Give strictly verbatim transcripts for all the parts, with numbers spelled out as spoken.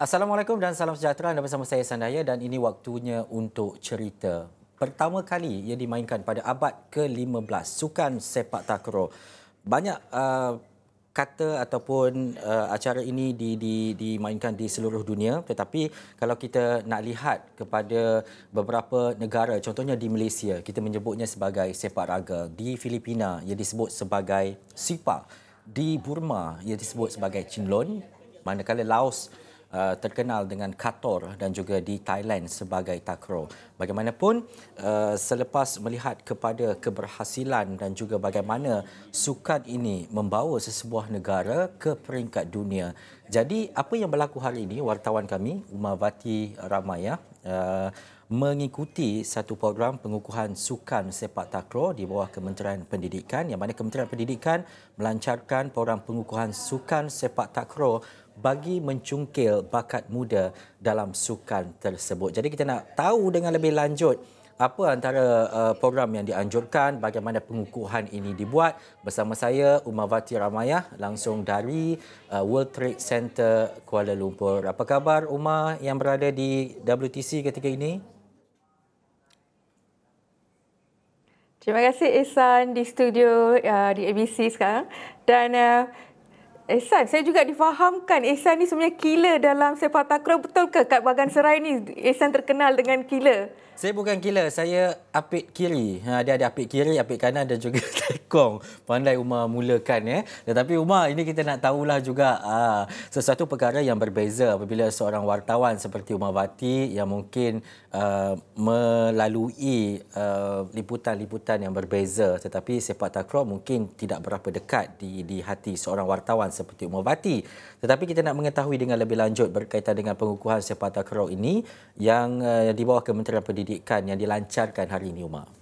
Assalamualaikum dan salam sejahtera. Anda bersama saya Sandaya dan ini waktunya untuk cerita. Pertama kali ia dimainkan pada abad ke lima belas, sukan sepak takraw. Banyak uh, kata ataupun uh, acara ini di, di, dimainkan di seluruh dunia, tetapi kalau kita nak lihat kepada beberapa negara, contohnya di Malaysia, kita menyebutnya sebagai sepak raga. Di Filipina ia disebut sebagai sipa. Di Burma ia disebut sebagai cinlon, manakala Laos Uh, terkenal dengan kator dan juga di Thailand sebagai takraw. Bagaimanapun, uh, selepas melihat kepada keberhasilan dan juga bagaimana sukan ini membawa sesebuah negara ke peringkat dunia. Jadi, apa yang berlaku hari ini, wartawan kami, Umavati Ramaya, uh, mengikuti satu program pengukuhan sukan sepak takraw di bawah Kementerian Pendidikan, yang mana Kementerian Pendidikan melancarkan program pengukuhan sukan sepak takraw bagi mencungkil bakat muda dalam sukan tersebut. Jadi kita nak tahu dengan lebih lanjut apa antara uh, program yang dianjurkan, bagaimana pengukuhan ini dibuat. Bersama saya Umavati Ramaya langsung dari uh, World Trade Center Kuala Lumpur. Apa khabar Umar yang berada di W T C ketika ini? Terima kasih Ihsan di studio uh, di A B C sekarang. Dan uh, Ihsan, saya juga difahamkan Ihsan ni sebenarnya killer dalam sepak takraw. Betul ke kat Bagan Serai ni Ihsan terkenal dengan killer? Saya bukan killer, saya apit kiri. Ha, dia ada apit kiri, apit kanan dan juga tekong. Pandai Umar mulakan. Eh. Tetapi Umar, ini kita nak tahulah juga ha, sesuatu perkara yang berbeza apabila seorang wartawan seperti Umar Vati yang mungkin uh, melalui uh, liputan-liputan yang berbeza. Tetapi sepak takraw mungkin tidak berapa dekat di, di hati seorang wartawan seperti Umar Vati. Tetapi kita nak mengetahui dengan lebih lanjut berkaitan dengan pengukuhan sepak takraw ini yang uh, di bawah Kementerian Pendidikan yang dilancarkan hari ini, Umar.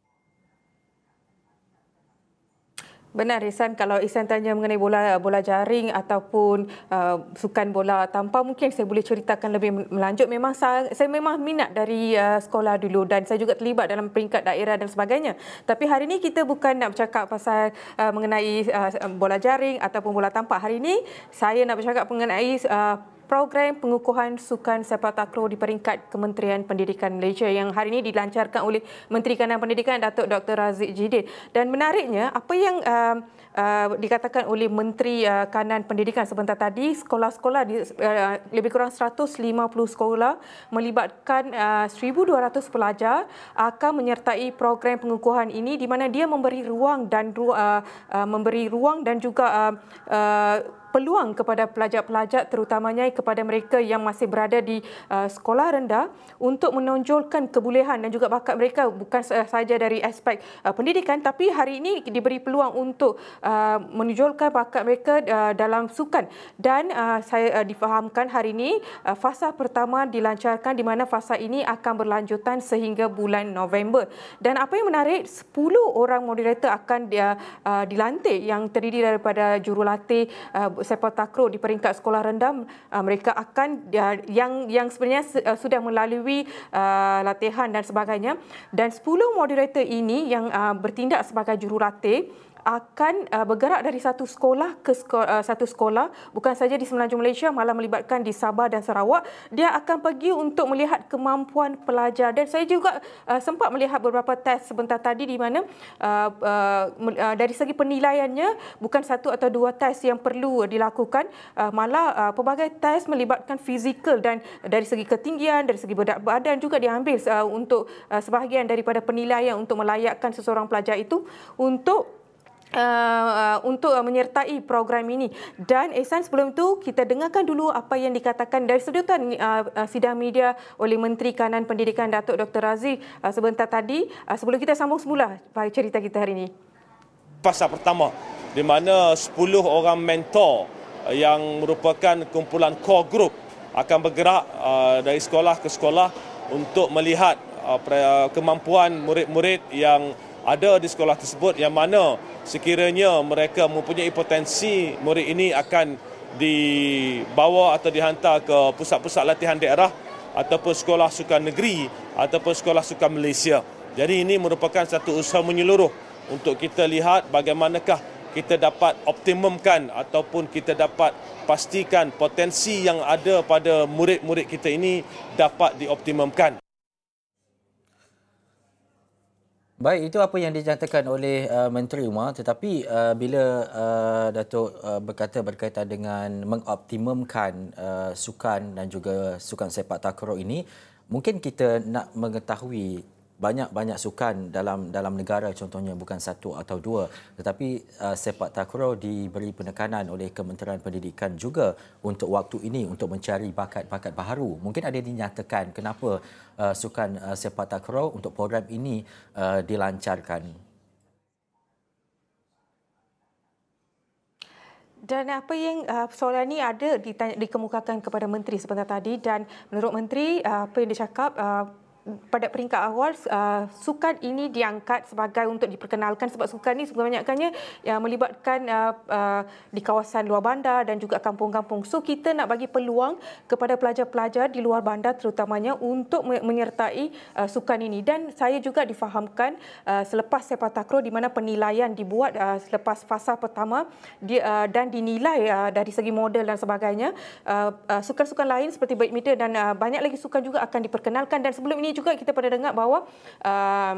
Benar Ihsan, kalau Ihsan tanya mengenai bola bola jaring ataupun uh, sukan bola tampar, mungkin saya boleh ceritakan lebih melanjut. Memang saya, saya memang minat dari uh, sekolah dulu dan saya juga terlibat dalam peringkat daerah dan sebagainya. Tapi hari ini kita bukan nak bercakap pasal uh, mengenai uh, bola jaring ataupun bola tampar. Hari ini saya nak bercakap mengenai uh, program pengukuhan sukan sepak takraw di peringkat Kementerian Pendidikan Malaysia yang hari ini dilancarkan oleh Menteri Kanan Pendidikan Datuk Doktor Raziq Jidin. Dan menariknya, apa yang uh, uh, dikatakan oleh Menteri uh, Kanan Pendidikan sebentar tadi, sekolah-sekolah di, uh, lebih kurang seratus lima puluh sekolah melibatkan uh, seribu dua ratus pelajar akan menyertai program pengukuhan ini, di mana dia memberi ruang dan uh, uh, memberi ruang dan juga uh, uh, peluang kepada pelajar-pelajar, terutamanya kepada mereka yang masih berada di uh, sekolah rendah, untuk menonjolkan kebolehan dan juga bakat mereka, bukan sahaja dari aspek uh, pendidikan, tapi hari ini diberi peluang untuk uh, menonjolkan bakat mereka uh, dalam sukan. Dan uh, saya uh, difahamkan hari ini uh, fasa pertama dilancarkan, di mana fasa ini akan berlanjutan sehingga bulan November. Dan apa yang menarik, sepuluh orang moderator akan dia, uh, dilantik yang terdiri daripada jurulatih uh, sepak takraw di peringkat sekolah rendah. Uh, mereka akan uh, yang yang sebenarnya uh, sudah melalui uh, latihan dan sebagainya, dan sepuluh moderator ini yang uh, bertindak sebagai jurulatih akan uh, bergerak dari satu sekolah ke sekolah, uh, satu sekolah, bukan saja di semenanjung Malaysia, malah melibatkan di Sabah dan Sarawak. Dia akan pergi untuk melihat kemampuan pelajar. Dan saya juga uh, sempat melihat beberapa test sebentar tadi, di mana uh, uh, uh, dari segi penilaiannya bukan satu atau dua test yang perlu dilakukan, uh, malah uh, pelbagai test melibatkan fizikal, dan dari segi ketinggian, dari segi berat badan juga diambil uh, untuk uh, sebahagian daripada penilaian untuk melayakkan seseorang pelajar itu untuk Uh, uh, untuk uh, menyertai program ini. Dan Ihsan, sebelum itu kita dengarkan dulu apa yang dikatakan dari sedutan uh, uh, sidang media oleh Menteri Kanan Pendidikan Datuk Doktor Raziq uh, sebentar tadi, uh, sebelum kita sambung semula cerita kita hari ini. Fasa pertama di mana sepuluh orang mentor yang merupakan kumpulan core group akan bergerak uh, dari sekolah ke sekolah untuk melihat uh, kemampuan murid-murid yang ada di sekolah tersebut, yang mana sekiranya mereka mempunyai potensi, murid ini akan dibawa atau dihantar ke pusat-pusat latihan daerah ataupun sekolah sukan negeri ataupun sekolah sukan Malaysia. Jadi ini merupakan satu usaha menyeluruh untuk kita lihat bagaimanakah kita dapat optimumkan ataupun kita dapat pastikan potensi yang ada pada murid-murid kita ini dapat dioptimumkan. Baik, itu apa yang dinyatakan oleh uh, Menteri Umar, tetapi uh, bila uh, Datuk uh, berkata berkaitan dengan mengoptimumkan uh, sukan dan juga sukan sepak takraw ini, mungkin kita nak mengetahui banyak-banyak sukan dalam dalam negara, contohnya bukan satu atau dua, tetapi uh, sepak takraw diberi penekanan oleh Kementerian Pendidikan juga untuk waktu ini untuk mencari bakat-bakat baharu. Mungkin ada dinyatakan kenapa uh, sukan uh, sepak takraw untuk program ini uh, dilancarkan. Dan apa yang uh, soalan ini ada ditanya, dikemukakan kepada Menteri sebentar tadi, dan menurut Menteri uh, apa yang dia cakap, uh, pada peringkat awal uh, sukan ini diangkat sebagai untuk diperkenalkan, sebab sukan ini kebanyakannya yang melibatkan uh, uh, di kawasan luar bandar dan juga kampung-kampung. So kita nak bagi peluang kepada pelajar-pelajar di luar bandar terutamanya untuk menyertai uh, sukan ini. Dan saya juga difahamkan uh, selepas sepak takraw di mana penilaian dibuat uh, selepas fasa pertama di, uh, dan dinilai uh, dari segi model dan sebagainya, uh, uh, sukan-sukan lain seperti badminton dan uh, banyak lagi sukan juga akan diperkenalkan. Dan sebelum ini juga kita pernah dengar bahawa uh,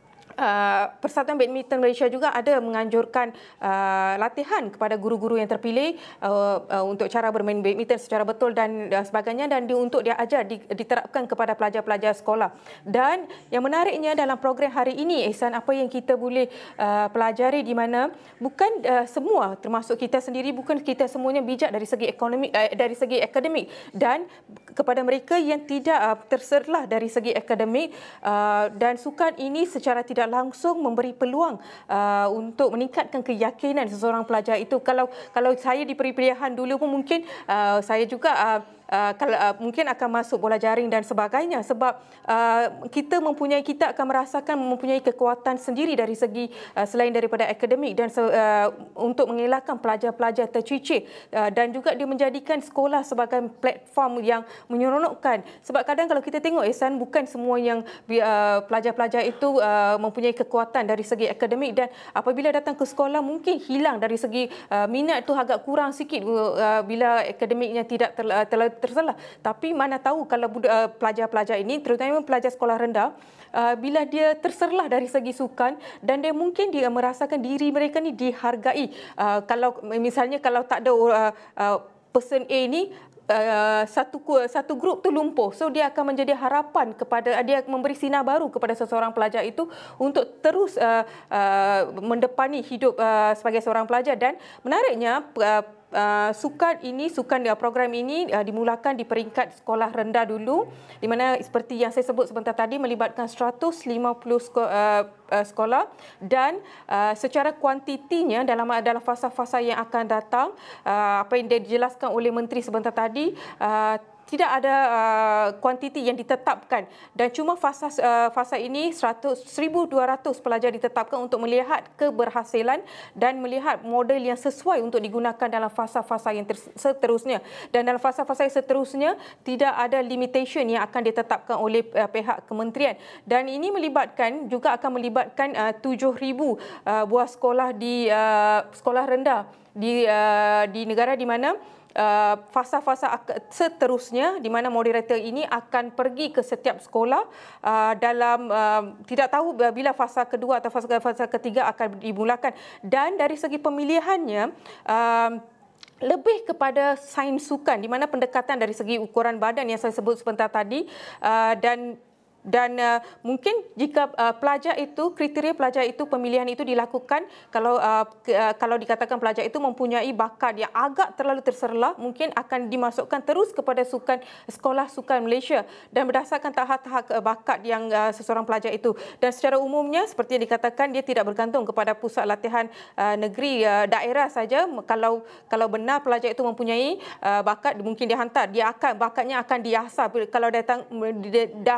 Uh, Persatuan Badminton Malaysia juga ada menganjurkan uh, latihan kepada guru-guru yang terpilih uh, uh, untuk cara bermain badminton secara betul dan uh, sebagainya, dan di, untuk dia ajar di, diterapkan kepada pelajar-pelajar sekolah. Dan yang menariknya dalam program hari ini, Ehsan, apa yang kita boleh uh, pelajari di mana bukan uh, semua, termasuk kita sendiri, bukan kita semuanya bijak dari segi ekonomi, uh, dari segi akademik, dan kepada mereka yang tidak uh, terserlah dari segi akademik, uh, dan sukan ini secara tidak langsung memberi peluang uh, untuk meningkatkan keyakinan seseorang pelajar itu. Kalau kalau saya diberi pilihan dulu pun mungkin uh, saya juga uh, Uh, kalau uh, mungkin akan masuk bola jaring dan sebagainya, sebab uh, kita mempunyai kita akan merasakan mempunyai kekuatan sendiri dari segi uh, selain daripada akademik, dan uh, untuk mengelakkan pelajar-pelajar tercicir, uh, dan juga dia menjadikan sekolah sebagai platform yang menyeronokkan. Sebab kadang kalau kita tengok, Ehsan, bukan semua yang uh, pelajar-pelajar itu uh, mempunyai kekuatan dari segi akademik, dan apabila datang ke sekolah mungkin hilang dari segi uh, minat tu agak kurang sikit uh, bila akademiknya tidak ter, uh, ter, tersalah. Tapi mana tahu kalau uh, pelajar-pelajar ini, terutama pelajar sekolah rendah, uh, bila dia terserlah dari segi sukan, dan dia mungkin dia merasakan diri mereka ni dihargai. Uh, kalau misalnya kalau tak ada uh, uh, person A ni, Uh, satu satu grup tu lumpuh, so dia akan menjadi harapan kepada, dia memberi sinar baru kepada seseorang pelajar itu untuk terus uh, uh, mendepani hidup uh, sebagai seorang pelajar. Dan menariknya uh, Uh, sukan ini, sukan uh, program ini uh, dimulakan di peringkat sekolah rendah dulu, di mana seperti yang saya sebut sebentar tadi melibatkan seratus lima puluh sko- uh, uh, sekolah, dan uh, secara kuantitinya dalam dalam fasa-fasa yang akan datang, uh, apa yang dijelaskan oleh Menteri sebentar tadi, uh, tidak ada uh, kuantiti yang ditetapkan, dan cuma fasa uh, fasa ini seribu dua ratus pelajar ditetapkan untuk melihat keberhasilan dan melihat model yang sesuai untuk digunakan dalam fasa-fasa yang seterusnya. Dan dalam fasa-fasa yang seterusnya tidak ada limitation yang akan ditetapkan oleh uh, pihak kementerian, dan ini melibatkan juga akan melibatkan uh, tujuh ribu uh, buah sekolah di uh, sekolah rendah di uh, di negara di mana Uh, fasa-fasa seterusnya, di mana moderator ini akan pergi ke setiap sekolah uh, dalam uh, tidak tahu bila fasa kedua atau fasa, fasa ketiga akan dimulakan. Dan dari segi pemilihannya uh, lebih kepada sains sukan, di mana pendekatan dari segi ukuran badan yang saya sebut sebentar tadi, uh, dan Dan uh, mungkin jika uh, pelajar itu, kriteria pelajar itu, pemilihan itu dilakukan kalau uh, ke, uh, kalau dikatakan pelajar itu mempunyai bakat yang agak terlalu terserlah, mungkin akan dimasukkan terus kepada sukan sekolah sukan Malaysia, dan berdasarkan tahap-tahap uh, bakat yang uh, seseorang pelajar itu. Dan secara umumnya seperti yang dikatakan, dia tidak bergantung kepada pusat latihan uh, negeri uh, daerah saja. Kalau kalau benar pelajar itu mempunyai uh, bakat, mungkin dihantar, dia akan bakatnya akan diasah. Kalau datang dia, dah ada bakat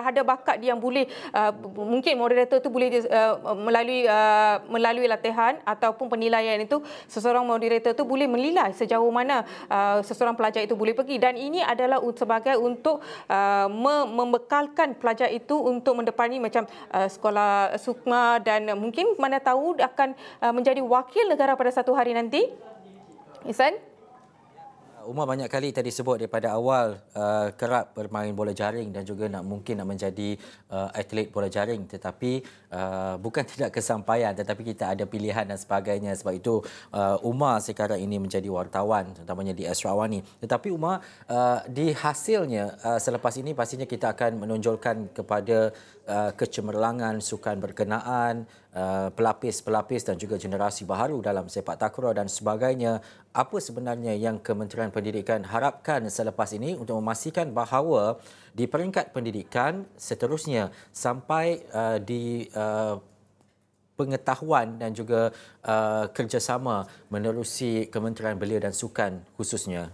bakat dia yang boleh uh, mungkin moderator tu boleh uh, melalui uh, melalui latihan ataupun penilaian itu seseorang moderator tu boleh menilai sejauh mana uh, seseorang pelajar itu boleh pergi, dan ini adalah sebagai untuk uh, membekalkan pelajar itu untuk mendepani macam uh, sekolah sukma dan uh, mungkin mana tahu akan uh, menjadi wakil negara pada satu hari nanti. Ihsan? Umar banyak kali tadi sebut daripada awal uh, kerap bermain bola jaring dan juga nak mungkin nak menjadi uh, atlet bola jaring, tetapi uh, bukan tidak kesampaian, tetapi kita ada pilihan dan sebagainya. Sebab itu uh, Umar sekarang ini menjadi wartawan, terutamanya di Asrawani. Tetapi Umar, uh, di hasilnya uh, selepas ini pastinya kita akan menonjolkan kepada uh, kecemerlangan sukan berkenaan, uh, pelapis-pelapis dan juga generasi baharu dalam sepak takraw dan sebagainya. Apa sebenarnya yang Kementerian Pendidikan harapkan selepas ini untuk memastikan bahawa di peringkat pendidikan seterusnya sampai uh, di uh, pengetahuan dan juga uh, kerjasama menerusi Kementerian Belia dan Sukan khususnya?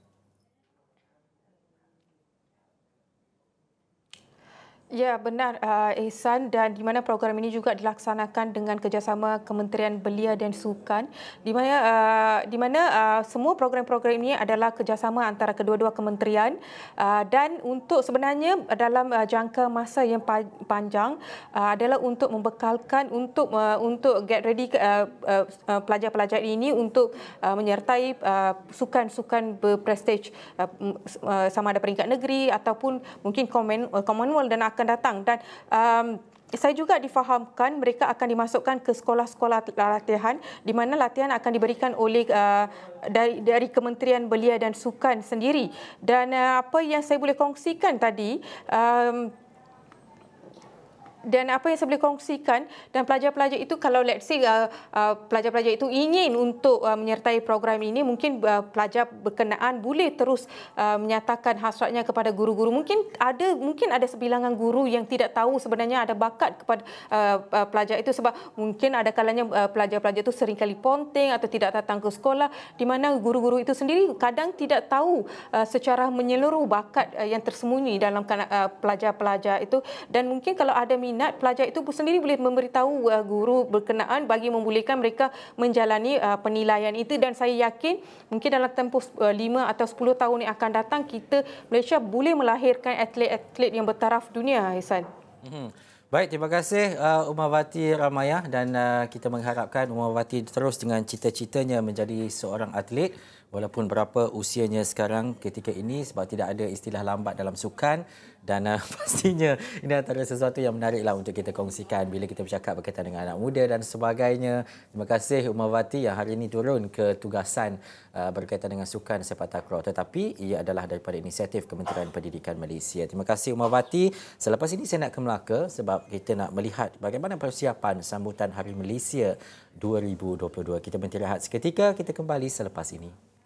Ya, benar uh, Ihsan, dan di mana program ini juga dilaksanakan dengan kerjasama Kementerian Belia dan Sukan, di mana uh, di mana uh, semua program-program ini adalah kerjasama antara kedua-dua kementerian uh, dan untuk sebenarnya dalam uh, jangka masa yang pa- panjang uh, adalah untuk membekalkan untuk uh, untuk get ready uh, uh, uh, pelajar-pelajar ini untuk uh, menyertai uh, sukan-sukan berprestij uh, uh, sama ada peringkat negeri ataupun mungkin Commonwealth dan akan datang, dan um, saya juga difahamkan mereka akan dimasukkan ke sekolah-sekolah latihan di mana latihan akan diberikan oleh uh, dari, dari Kementerian Belia dan Sukan sendiri. Dan uh, apa yang saya boleh kongsikan tadi, um, dan apa yang saya boleh kongsikan, dan pelajar-pelajar itu kalau let's say uh, uh, pelajar-pelajar itu ingin untuk uh, menyertai program ini, mungkin uh, pelajar berkenaan boleh terus uh, menyatakan hasratnya kepada guru-guru. Mungkin ada mungkin ada sebilangan guru yang tidak tahu sebenarnya ada bakat kepada uh, uh, pelajar itu, sebab mungkin ada kalanya uh, pelajar-pelajar itu seringkali ponteng atau tidak datang ke sekolah, di mana guru-guru itu sendiri kadang tidak tahu uh, secara menyeluruh bakat uh, yang tersembunyi dalam uh, pelajar-pelajar itu. Dan mungkin kalau ada minat, pelajar itu sendiri boleh memberitahu uh, guru berkenaan bagi membolehkan mereka menjalani uh, penilaian itu, dan saya yakin mungkin dalam tempoh uh, lima atau sepuluh tahun yang akan datang kita Malaysia boleh melahirkan atlet-atlet yang bertaraf dunia, Ihsan. Hmm. Baik, terima kasih uh, Umawati Ramayah, dan uh, kita mengharapkan Umawati terus dengan cita-citanya menjadi seorang atlet walaupun berapa usianya sekarang ketika ini, sebab tidak ada istilah lambat dalam sukan. Dan uh, pastinya ini antara sesuatu yang menariklah untuk kita kongsikan bila kita bercakap berkaitan dengan anak muda dan sebagainya. Terima kasih Umawati yang hari ini turun ke tugasan uh, berkaitan dengan sukan sepak takraw, tetapi ia adalah daripada inisiatif Kementerian Pendidikan Malaysia. Terima kasih Umawati. Selepas ini saya nak ke Melaka sebab kita nak melihat bagaimana persiapan sambutan Hari Malaysia dua ribu dua puluh dua. Kita berhenti rehat seketika, kita kembali selepas ini.